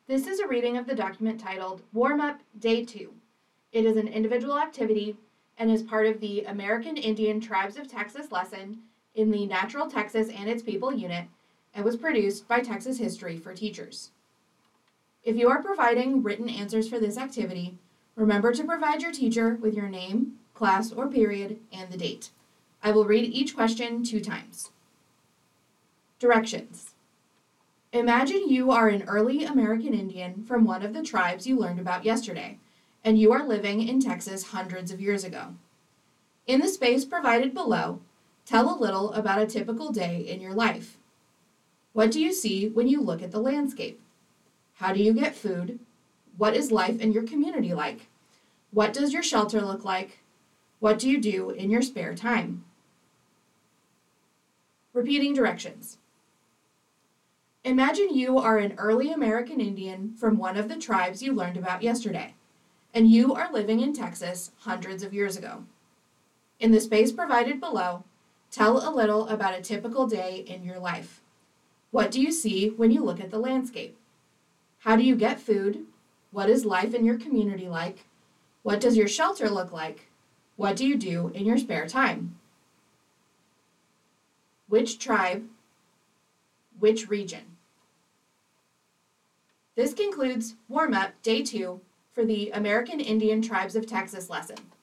This is a reading of the document titled Warm Up Day 2. It is an individual activity and is part of the American Indian Tribes of Texas lesson in the Natural Texas and Its People unit and was produced by Texas History for Teachers. If you are providing written answers for this activity, remember to provide your teacher with your name, class or period, and the date. I will read each question 2 times. Directions. Imagine you are an early American Indian from one of the tribes you learned about yesterday, and you are living in Texas hundreds of years ago. In the space provided below, tell a little about a typical day in your life. What do you see when you look at the landscape? How do you get food? What is life in your community like? What does your shelter look like? What do you do in your spare time? Repeating directions. Imagine you are an early American Indian from one of the tribes you learned about yesterday, and you are living in Texas hundreds of years ago. In the space provided below, tell a little about a typical day in your life. What do you see when you look at the landscape? How do you get food? What is life in your community like? What does your shelter look like? What do you do in your spare time? Which tribe? Which region? This concludes Warm Up Day 2 for the American Indian Tribes of Texas lesson.